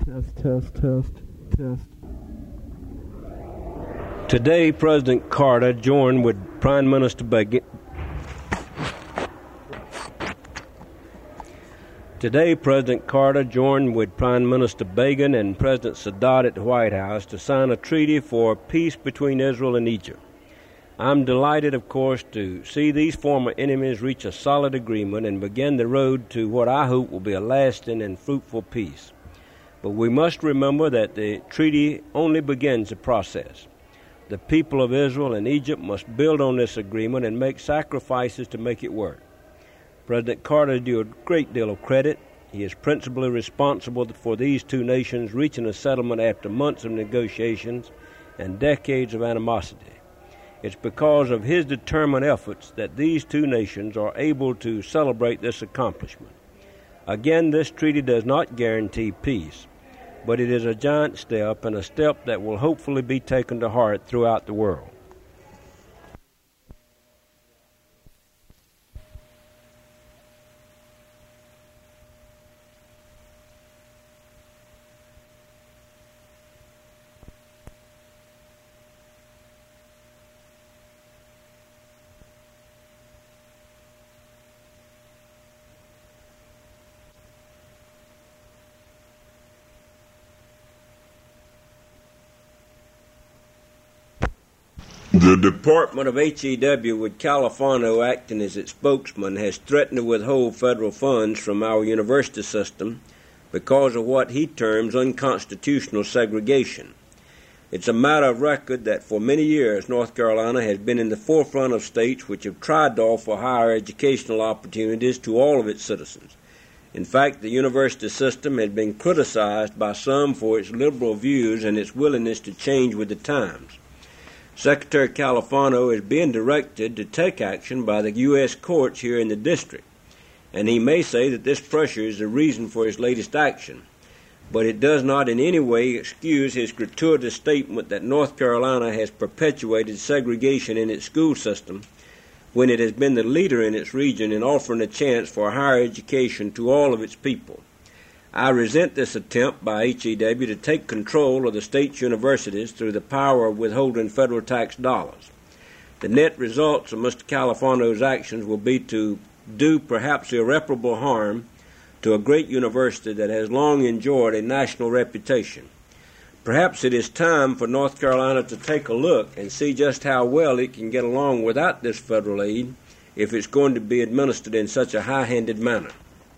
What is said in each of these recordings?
Test, test, test, test. Today, President Carter joined with Prime Minister Begin. Today, President Carter joined with Prime Minister Begin and President Sadat at the White House to sign a treaty for peace between Israel and Egypt. I'm delighted, of course, to see these former enemies reach a solid agreement and begin the road to what I hope will be a lasting and fruitful peace. But we must remember that the treaty only begins the process. The people of Israel and Egypt must build on this agreement and make sacrifices to make it work. President Carter is due a great deal of credit. He is principally responsible for these two nations reaching a settlement after months of negotiations and decades of animosity. It's because of his determined efforts that these two nations are able to celebrate this accomplishment. Again, this treaty does not guarantee peace, but it is a giant step and a step that will hopefully be taken to heart throughout the world. The Department of HEW, with Califano acting as its spokesman, has threatened to withhold federal funds from our university system because of what he terms unconstitutional segregation. It's a matter of record that for many years North Carolina has been in the forefront of states which have tried to offer higher educational opportunities to all of its citizens. In fact, the university system has been criticized by some for its liberal views and its willingness to change with the times. Secretary Califano is being directed to take action by the U.S. courts here in the district, and he may say that this pressure is the reason for his latest action, but it does not in any way excuse his gratuitous statement that North Carolina has perpetuated segregation in its school system when it has been the leader in its region in offering a chance for higher education to all of its people. I resent this attempt by HEW to take control of the state's universities through the power of withholding federal tax dollars. The net results of Mr. Califano's actions will be to do perhaps irreparable harm to a great university that has long enjoyed a national reputation. Perhaps it is time for North Carolina to take a look and see just how well it can get along without this federal aid if it's going to be administered in such a high-handed manner.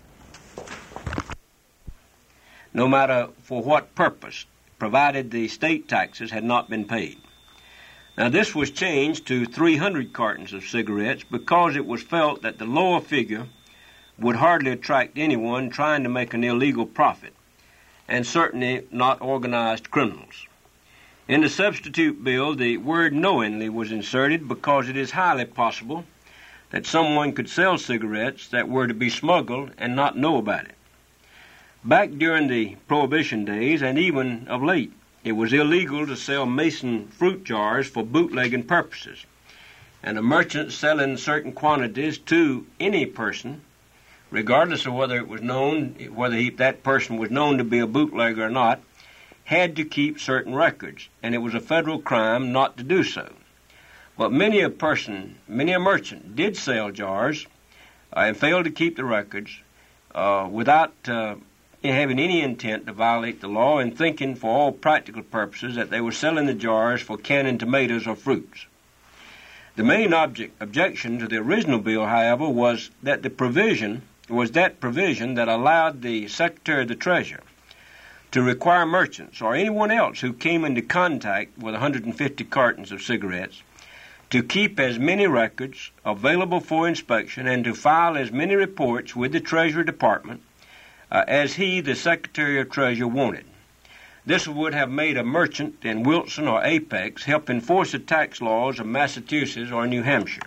No matter for what purpose, provided the state taxes had not been paid. Now, this was changed to 300 cartons of cigarettes because it was felt that the lower figure would hardly attract anyone trying to make an illegal profit, and certainly not organized criminals. In the substitute bill, the word knowingly was inserted because it is highly possible that someone could sell cigarettes that were to be smuggled and not know about it. Back during the Prohibition days, and even of late, it was illegal to sell Mason fruit jars for bootlegging purposes, and a merchant selling certain quantities to any person, regardless of whether it was known, that person was known to be a bootlegger or not, had to keep certain records, and it was a federal crime not to do so. But many a merchant did sell jars and failed to keep the records without having any intent to violate the law and thinking for all practical purposes that they were selling the jars for canning tomatoes or fruits. The main objection to the original bill, however, was that provision that allowed the Secretary of the Treasury to require merchants or anyone else who came into contact with 150 cartons of cigarettes to keep as many records available for inspection and to file as many reports with the Treasury Department as he, the Secretary of Treasury, wanted. This would have made a merchant in Wilson or Apex help enforce the tax laws of Massachusetts or New Hampshire.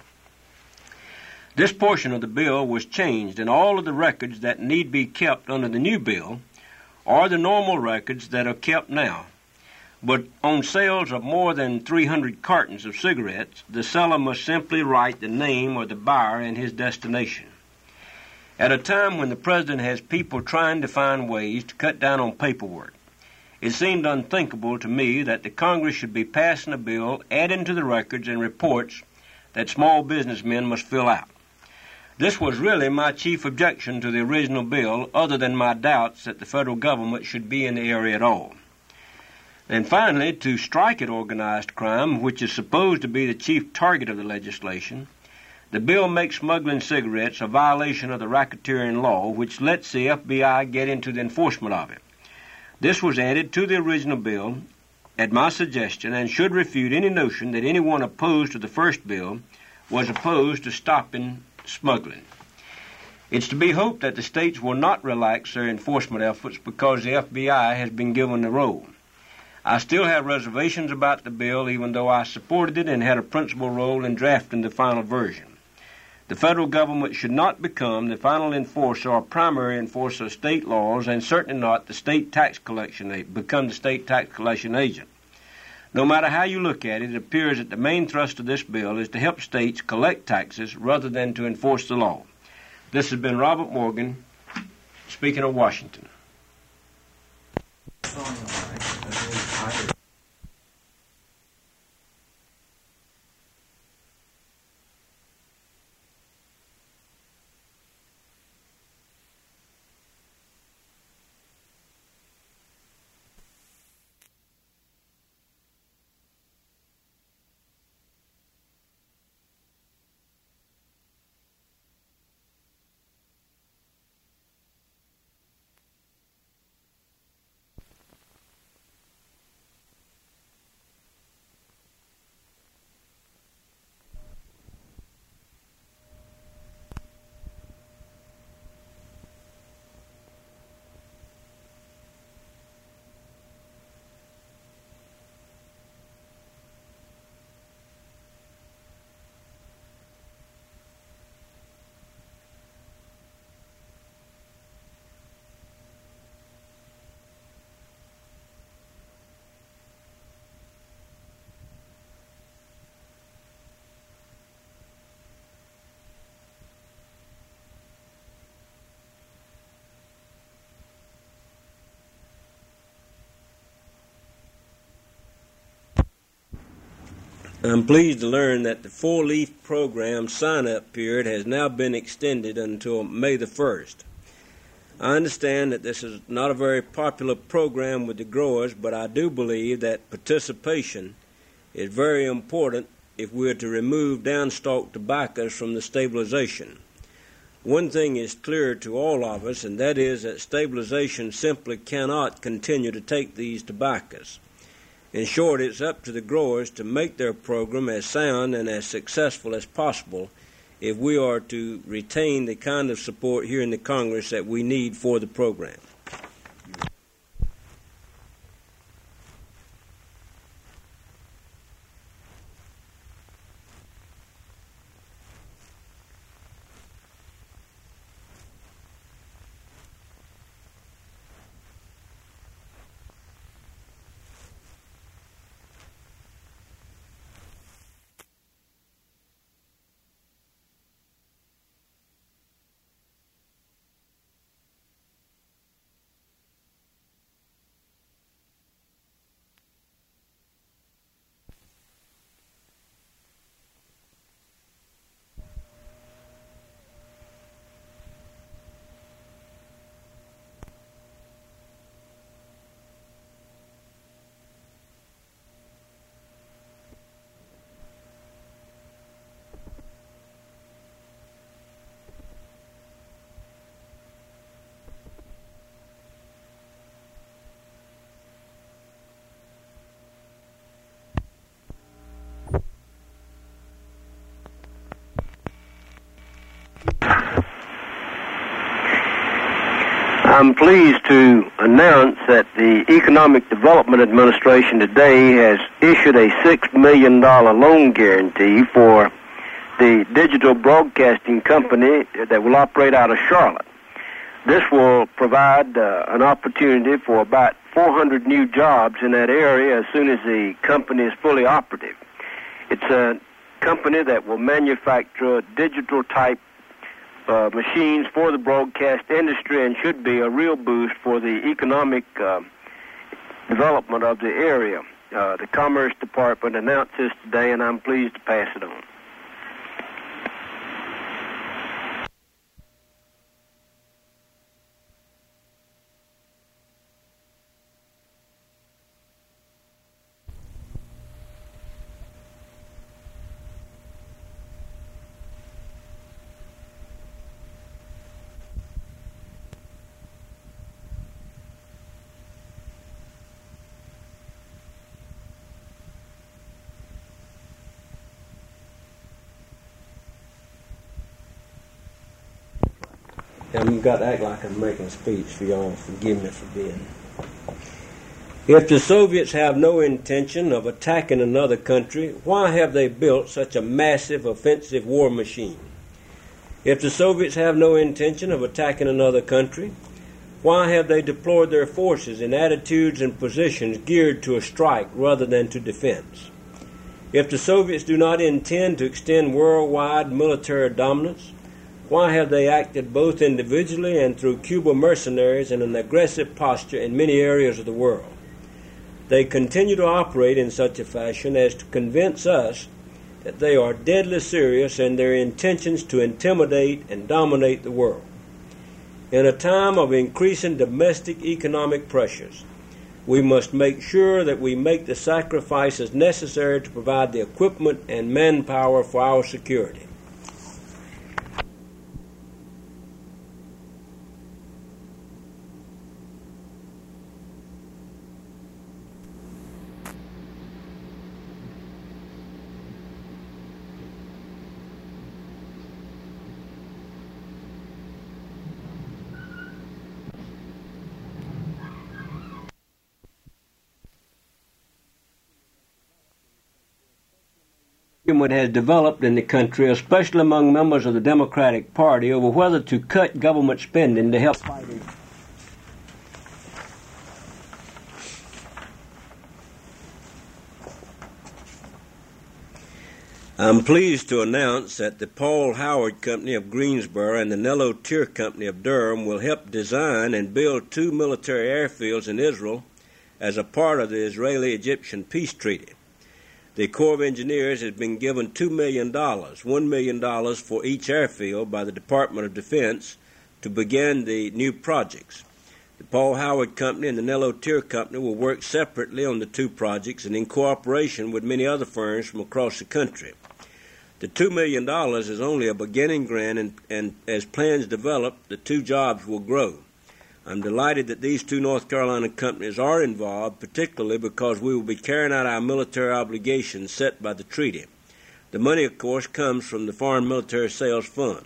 This portion of the bill was changed, and all of the records that need be kept under the new bill are the normal records that are kept now. But on sales of more than 300 cartons of cigarettes, the seller must simply write the name of the buyer and his destination. At a time when the President has people trying to find ways to cut down on paperwork, it seemed unthinkable to me that the Congress should be passing a bill adding to the records and reports that small businessmen must fill out. This was really my chief objection to the original bill, other than my doubts that the federal government should be in the area at all. And finally, to strike at organized crime, which is supposed to be the chief target of the legislation, the bill makes smuggling cigarettes a violation of the racketeering law, which lets the FBI get into the enforcement of it. This was added to the original bill at my suggestion and should refute any notion that anyone opposed to the first bill was opposed to stopping smuggling. It's to be hoped that the states will not relax their enforcement efforts because the FBI has been given the role. I still have reservations about the bill, even though I supported it and had a principal role in drafting the final version. The federal government should not become the final enforcer or primary enforcer of state laws, and certainly not the state tax collection agent. No matter how you look at it, it appears that the main thrust of this bill is to help states collect taxes rather than to enforce the law. This has been Robert Morgan, speaking of Washington. I'm pleased to learn that the four-leaf program sign-up period has now been extended until May the 1st. I understand that this is not a very popular program with the growers, but I do believe that participation is very important if we are to remove downstalk tobaccos from the stabilization. One thing is clear to all of us, and that is that stabilization simply cannot continue to take these tobaccos. In short, it's up to the growers to make their program as sound and as successful as possible if we are to retain the kind of support here in the Congress that we need for the program. I'm pleased to announce that the Economic Development Administration today has issued a $6 million loan guarantee for the digital broadcasting company that will operate out of Charlotte. This will provide an opportunity for about 400 new jobs in that area as soon as the company is fully operative. It's a company that will manufacture digital-type machines for the broadcast industry and should be a real boost for the economic development of the area. The Commerce Department announced this today, and I'm pleased to pass it on. I've got to act like I'm making a speech for y'all. Forgive me for being. If the Soviets have no intention of attacking another country, why have they built such a massive offensive war machine? If the Soviets have no intention of attacking another country, why have they deployed their forces in attitudes and positions geared to a strike rather than to defense? If the Soviets do not intend to extend worldwide military dominance, why have they acted both individually and through Cuban mercenaries in an aggressive posture in many areas of the world? They continue to operate in such a fashion as to convince us that they are deadly serious in their intentions to intimidate and dominate the world. In a time of increasing domestic economic pressures, we must make sure that we make the sacrifices necessary to provide the equipment and manpower for our security. Argument has developed in the country, especially among members of the Democratic Party, over whether to cut government spending to help fight it. I'm pleased to announce that the Paul Howard Company of Greensboro and the Nello Tier Company of Durham will help design and build 2 military airfields in Israel as a part of the Israeli-Egyptian peace treaty. The Corps of Engineers has been given $2 million, $1 million for each airfield by the Department of Defense to begin the new projects. The Paul Howard Company and the Nello Tier Company will work separately on the 2 projects and in cooperation with many other firms from across the country. The $2 million is only a beginning grant, and as plans develop, the 2 jobs will grow. I'm delighted that these 2 North Carolina companies are involved, particularly because we will be carrying out our military obligations set by the treaty. The money, of course, comes from the Foreign Military Sales Fund.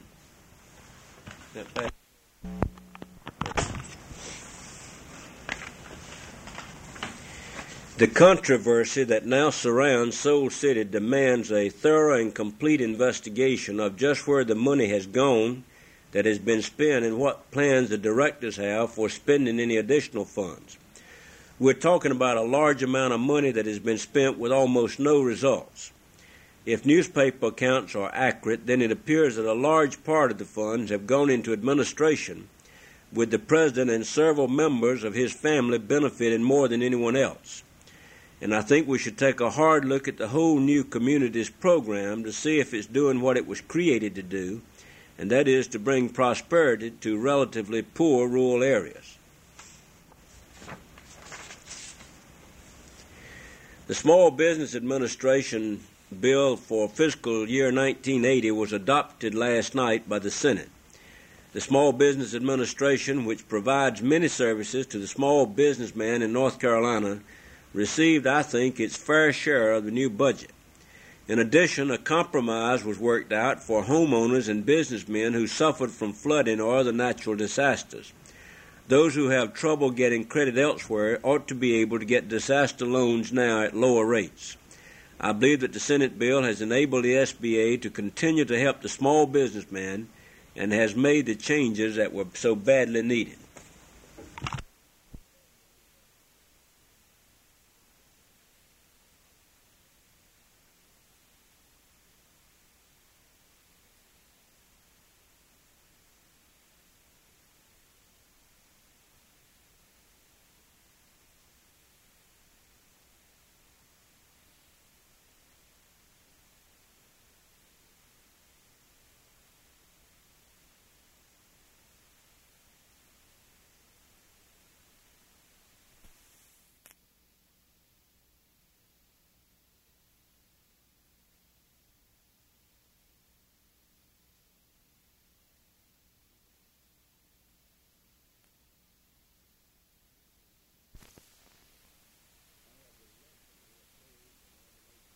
The controversy that now surrounds Soul City demands a thorough and complete investigation of just where the money has gone that has been spent and what plans the directors have for spending any additional funds. We're talking about a large amount of money that has been spent with almost no results. If newspaper accounts are accurate, then it appears that a large part of the funds have gone into administration, with the president and several members of his family benefiting more than anyone else. And I think we should take a hard look at the whole New Communities program to see if it's doing what it was created to do, and that is to bring prosperity to relatively poor rural areas. The Small Business Administration bill for fiscal year 1980 was adopted last night by the Senate. The Small Business Administration, which provides many services to the small businessman in North Carolina, received, I think, its fair share of the new budget. In addition, a compromise was worked out for homeowners and businessmen who suffered from flooding or other natural disasters. Those who have trouble getting credit elsewhere ought to be able to get disaster loans now at lower rates. I believe that the Senate bill has enabled the SBA to continue to help the small businessman and has made the changes that were so badly needed.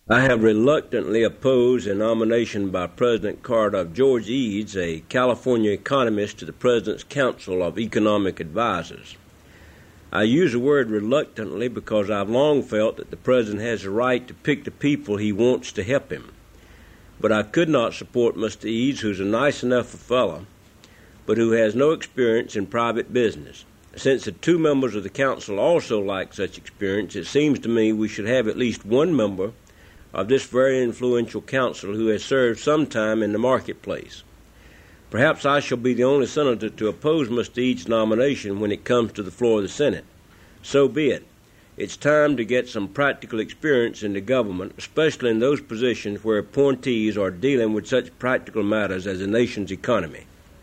I have reluctantly opposed a nomination by President Carter of George Eads, a California economist, to the President's Council of Economic Advisors. I use the word reluctantly because I've long felt that the President has the right to pick the people he wants to help him. But I could not support Mr. Eads, who's a nice enough fellow, but who has no experience in private business. Since the two members of the Council also lack such experience, it seems to me we should have at least one member of this very influential council who has served some time in the marketplace. Perhaps I shall be the only senator to oppose Mr. Eads' nomination when it comes to the floor of the Senate. So be it. It's time to get some practical experience in the government, especially in those positions where appointees are dealing with such practical matters as the nation's economy.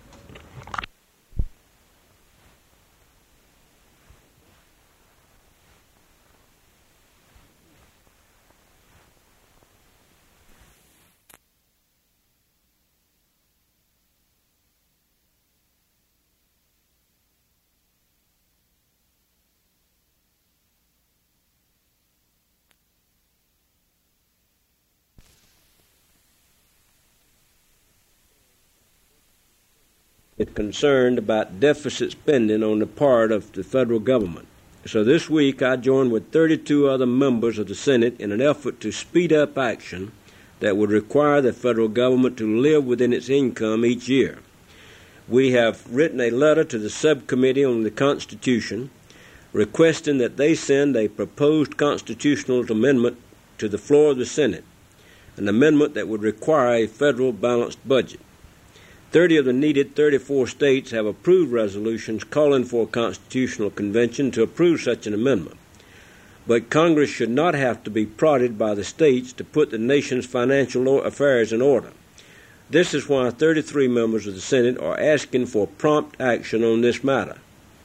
Concerned about deficit spending on the part of the federal government. So this week I joined with 32 other members of the Senate in an effort to speed up action that would require the federal government to live within its income each year. We have written a letter to the Subcommittee on the Constitution requesting that they send a proposed constitutional amendment to the floor of the Senate, an amendment that would require a federal balanced budget. 30 of the needed 34 states have approved resolutions calling for a constitutional convention to approve such an amendment. But Congress should not have to be prodded by the states to put the nation's financial affairs in order. This is why 33 members of the Senate are asking for prompt action on this matter.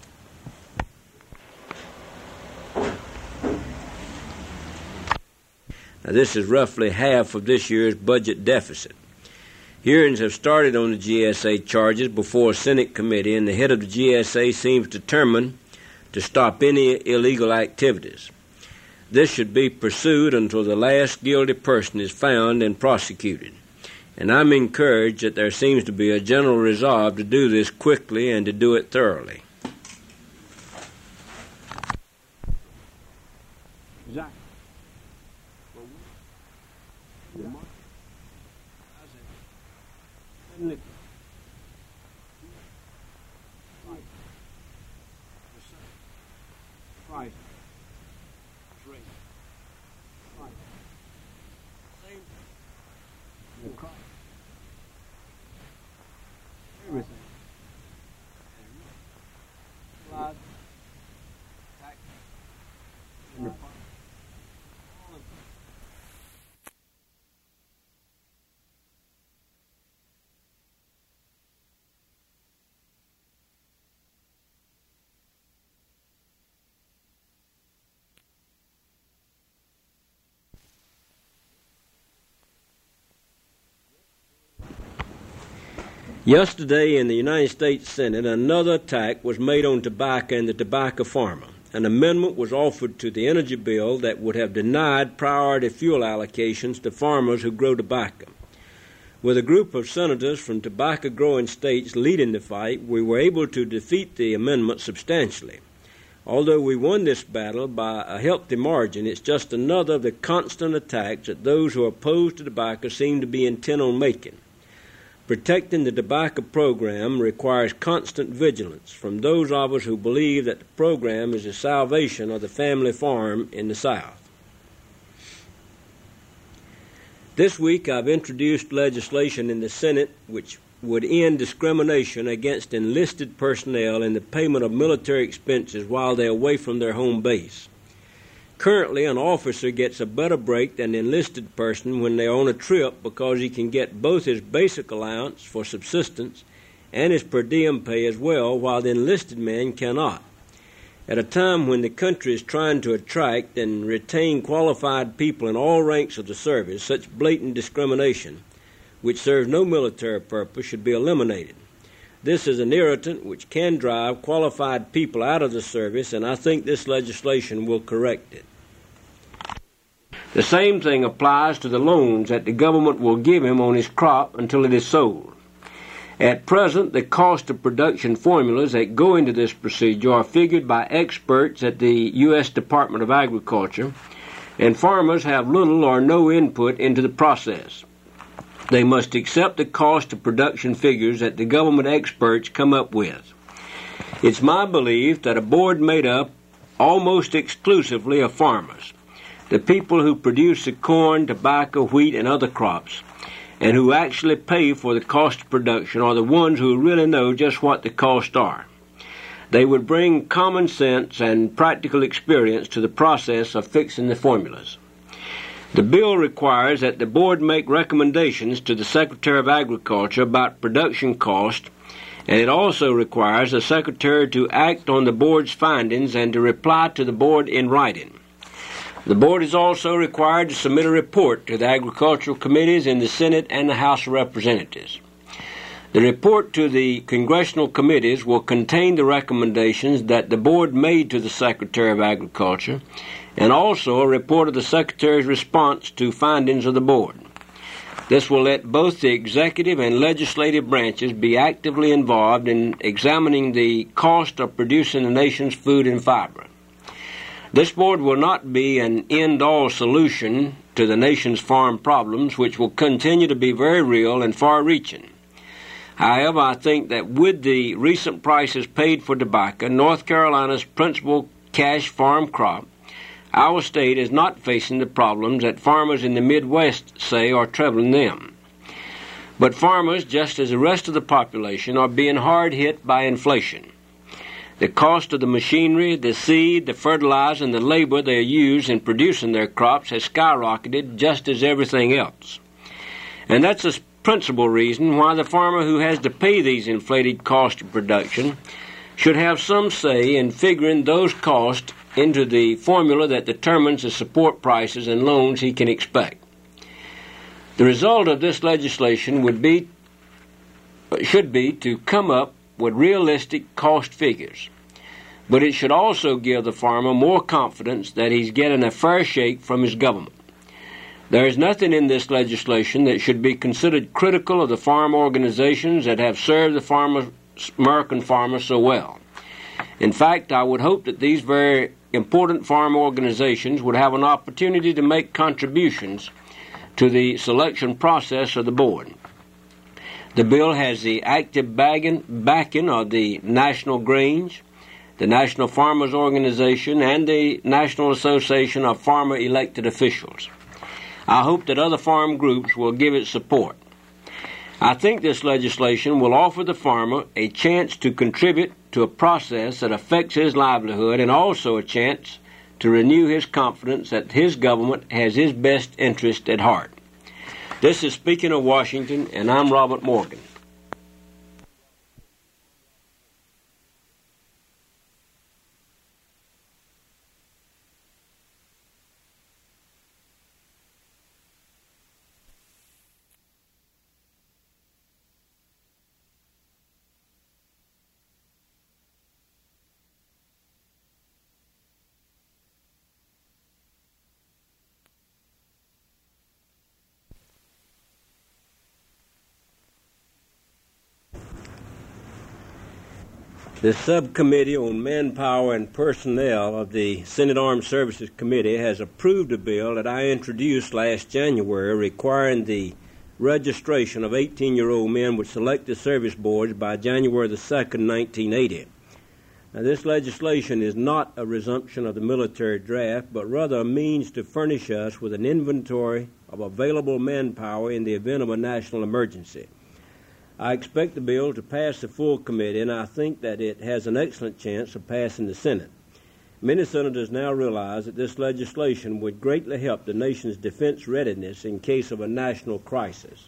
Now, this is roughly half of this year's budget deficit. Hearings have started on the GSA charges before a Senate committee, and the head of the GSA seems determined to stop any illegal activities. This should be pursued until the last guilty person is found and prosecuted. And I'm encouraged that there seems to be a general resolve to do this quickly and to do it thoroughly. Yesterday in the United States Senate, another attack was made on tobacco and the tobacco farmer. An amendment was offered to the energy bill that would have denied priority fuel allocations to farmers who grow tobacco. With a group of senators from tobacco-growing states leading the fight, we were able to defeat the amendment substantially. Although we won this battle by a healthy margin, it's just another of the constant attacks that those who are opposed to tobacco seem to be intent on making. Protecting the tobacco program requires constant vigilance from those of us who believe that the program is the salvation of the family farm in the South. This week I've introduced legislation in the Senate which would end discrimination against enlisted personnel in the payment of military expenses while they're away from their home base. Currently, an officer gets a better break than the enlisted person when they're on a trip because he can get both his basic allowance for subsistence and his per diem pay as well, while the enlisted man cannot. At a time when the country is trying to attract and retain qualified people in all ranks of the service, such blatant discrimination, which serves no military purpose, should be eliminated. This is an irritant which can drive qualified people out of the service, and I think this legislation will correct it. The same thing applies to the loans that the government will give him on his crop until it is sold. At present, the cost of production formulas that go into this procedure are figured by experts at the U.S. Department of Agriculture, and farmers have little or no input into the process. They must accept the cost of production figures that the government experts come up with. It's my belief that a board made up almost exclusively of farmers, the people who produce the corn, tobacco, wheat, and other crops, and who actually pay for the cost of production, are the ones who really know just what the costs are. They would bring common sense and practical experience to the process of fixing the formulas. The bill requires that the board make recommendations to the Secretary of Agriculture about production cost, and it also requires the Secretary to act on the board's findings and to reply to the board in writing. The board is also required to submit a report to the agricultural committees in the Senate and the House of Representatives. The report to the congressional committees will contain the recommendations that the board made to the Secretary of Agriculture, and also a report of the Secretary's response to findings of the board. This will let both the executive and legislative branches be actively involved in examining the cost of producing the nation's food and fiber. This board will not be an end-all solution to the nation's farm problems, which will continue to be very real and far-reaching. However, I think that with the recent prices paid for tobacco, North Carolina's principal cash farm crop, our state is not facing the problems that farmers in the Midwest say are troubling them. But farmers, just as the rest of the population, are being hard hit by inflation. The cost of the machinery, the seed, the fertilizer, and the labor they use in producing their crops has skyrocketed just as everything else. And that's the principal reason why the farmer who has to pay these inflated costs of production should have some say in figuring those costs into the formula that determines the support prices and loans he can expect. The result of this legislation should be to come up with realistic cost figures, but it should also give the farmer more confidence that he's getting a fair shake from his government. There is nothing in this legislation that should be considered critical of the farm organizations that have served the American farmer so well. In fact, I would hope that these very important farm organizations would have an opportunity to make contributions to the selection process of the board. The bill has the active backing of the National Grange, the National Farmers Organization, and the National Association of Farmer Elected Officials. I hope that other farm groups will give it support. I think this legislation will offer the farmer a chance to contribute to a process that affects his livelihood, and also a chance to renew his confidence that his government has his best interest at heart. This is Speaking of Washington, and I'm Robert Morgan. The Subcommittee on Manpower and Personnel of the Senate Armed Services Committee has approved a bill that I introduced last January requiring the registration of 18-year-old men with selective service boards by January the 2nd, 1980. Now, this legislation is not a resumption of the military draft, but rather a means to furnish us with an inventory of available manpower in the event of a national emergency. I expect the bill to pass the full committee, and I think that it has an excellent chance of passing the Senate. Many senators now realize that this legislation would greatly help the nation's defense readiness in case of a national crisis.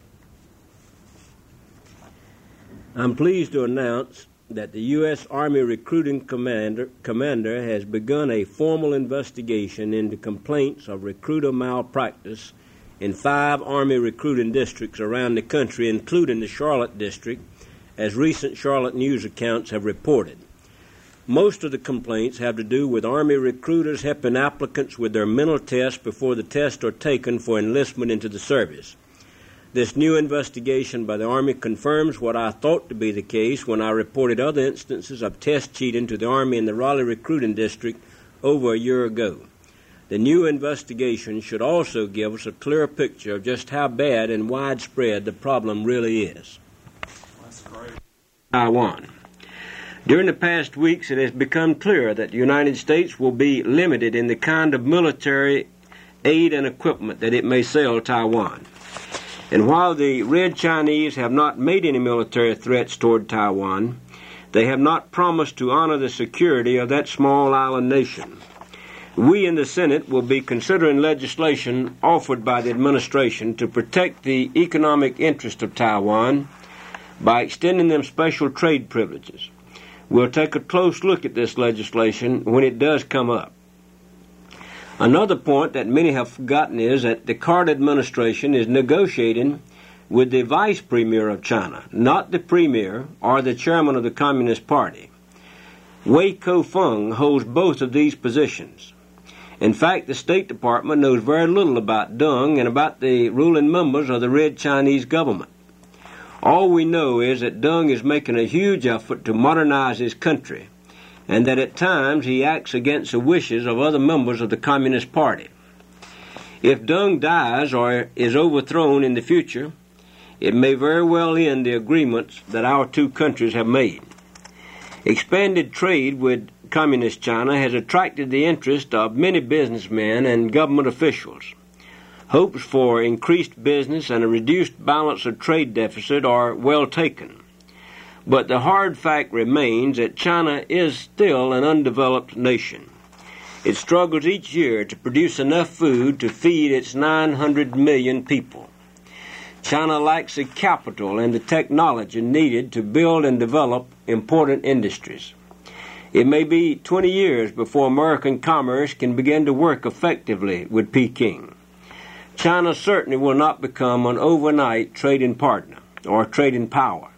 I'm pleased to announce that the U.S. Army Recruiting Commander has begun a formal investigation into complaints of recruiter malpractice in 5 Army recruiting districts around the country, including the Charlotte district, as recent Charlotte News accounts have reported. Most of the complaints have to do with Army recruiters helping applicants with their mental tests before the tests are taken for enlistment into the service. This new investigation by the Army confirms what I thought to be the case when I reported other instances of test cheating to the Army in the Raleigh recruiting district over a year ago. The new investigation should also give us a clearer picture of just how bad and widespread the problem really is. That's great. Taiwan. During the past weeks, it has become clear that the United States will be limited in the kind of military aid and equipment that it may sell Taiwan. And while the Red Chinese have not made any military threats toward Taiwan, they have not promised to honor the security of that small island nation. We in the Senate will be considering legislation offered by the administration to protect the economic interest of Taiwan by extending them special trade privileges. We'll take a close look at this legislation when it does come up. Another point that many have forgotten is that the Carter administration is negotiating with the vice premier of China, not the premier or the chairman of the Communist Party. Wei Kofeng holds both of these positions. In fact, the State Department knows very little about Deng and about the ruling members of the Red Chinese government. All we know is that Deng is making a huge effort to modernize his country, and that at times he acts against the wishes of other members of the Communist Party. If Deng dies or is overthrown in the future, it may very well end the agreements that our two countries have made. Expanded trade with Communist China has attracted the interest of many businessmen and government officials. Hopes for increased business and a reduced balance of trade deficit are well taken. But the hard fact remains that China is still an undeveloped nation. It struggles each year to produce enough food to feed its 900 million people. China lacks the capital and the technology needed to build and develop important industries. It may be 20 years before American commerce can begin to work effectively with Peking. China certainly will not become an overnight trading partner or trading power.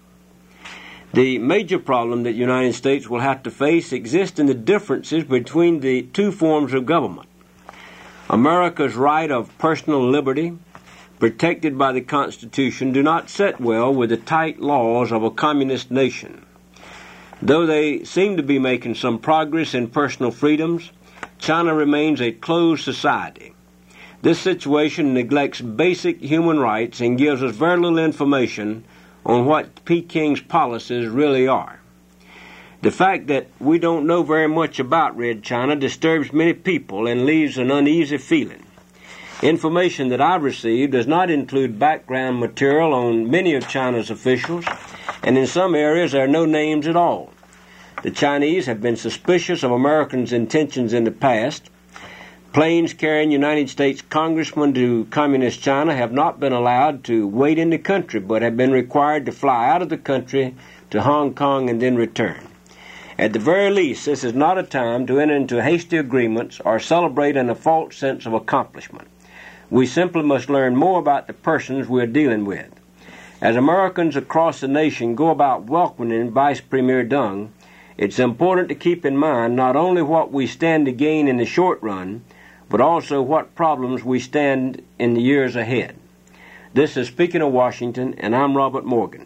The major problem that the United States will have to face exists in the differences between the two forms of government. America's right of personal liberty, protected by the Constitution, do not sit well with the tight laws of a communist nation. Though they seem to be making some progress in personal freedoms, China remains a closed society. This situation neglects basic human rights and gives us very little information on what Peking's policies really are. The fact that we don't know very much about Red China disturbs many people and leaves an uneasy feeling. Information that I've received does not include background material on many of China's officials, and in some areas there are no names at all. The Chinese have been suspicious of Americans' intentions in the past. Planes carrying United States congressmen to Communist China have not been allowed to wait in the country, but have been required to fly out of the country to Hong Kong and then return. At the very least, this is not a time to enter into hasty agreements or celebrate in a false sense of accomplishment. We simply must learn more about the persons we are dealing with. As Americans across the nation go about welcoming Vice Premier Deng, it's important to keep in mind not only what we stand to gain in the short run, but also what problems we stand in the years ahead. This is Speaking of Washington, and I'm Robert Morgan.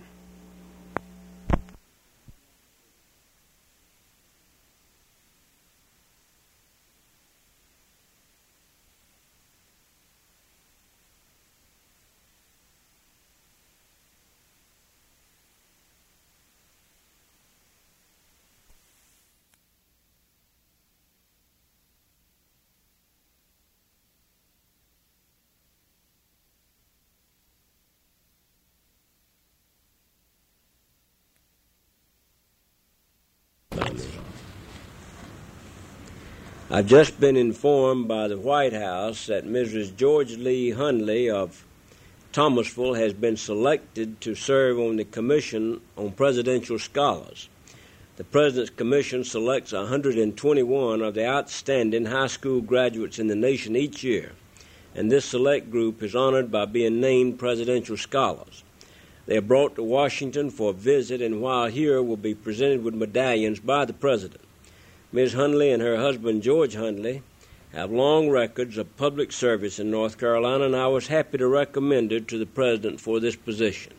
I've just been informed by the White House that Mrs. George Lee Hundley of Thomasville has been selected to serve on the Commission on Presidential Scholars. The President's Commission selects 121 of the outstanding high school graduates in the nation each year, and this select group is honored by being named Presidential Scholars. They are brought to Washington for a visit, and while here will be presented with medallions by the President. Ms. Hundley and her husband, George Hundley, have long records of public service in North Carolina, and I was happy to recommend her to the President for this position.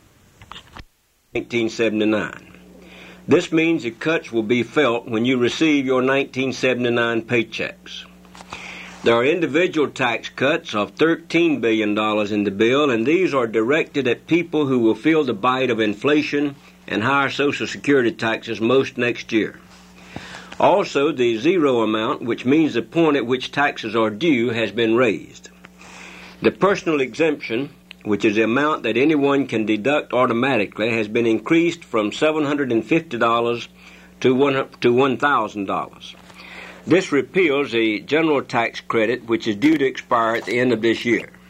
1979. This means the cuts will be felt when you receive your 1979 paychecks. There are individual tax cuts of $13 billion in the bill, and these are directed at people who will feel the bite of inflation and higher Social Security taxes most next year. Also, the zero amount, which means the point at which taxes are due, has been raised. The personal exemption, which is the amount that anyone can deduct automatically, has been increased from $750 to $1,000. This repeals the general tax credit, which is due to expire at the end of this year.